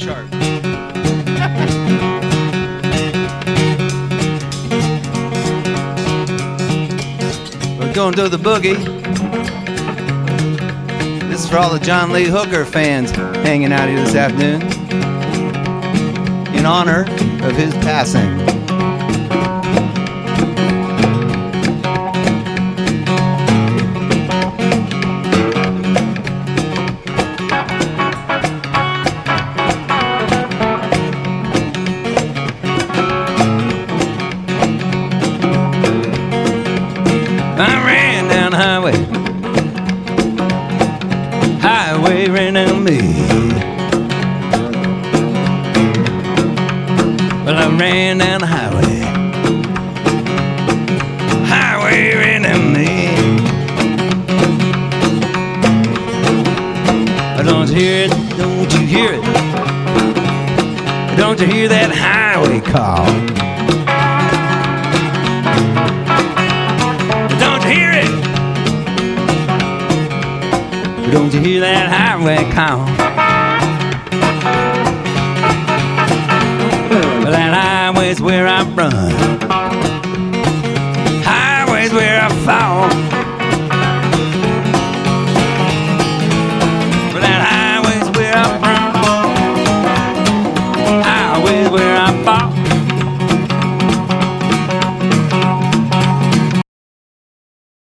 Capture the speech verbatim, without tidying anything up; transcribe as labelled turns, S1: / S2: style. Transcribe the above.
S1: sharp. We're going to the boogie. This is for all the John Lee Hooker fans hanging out here this afternoon in honor of his passing. I ran down the highway, highway ran down me. Well, I ran down the highway, highway ran down me. Don't you hear it? Don't you hear it? Don't you hear that highway call? Don't you hear that highway call? Well, that highway's where I run.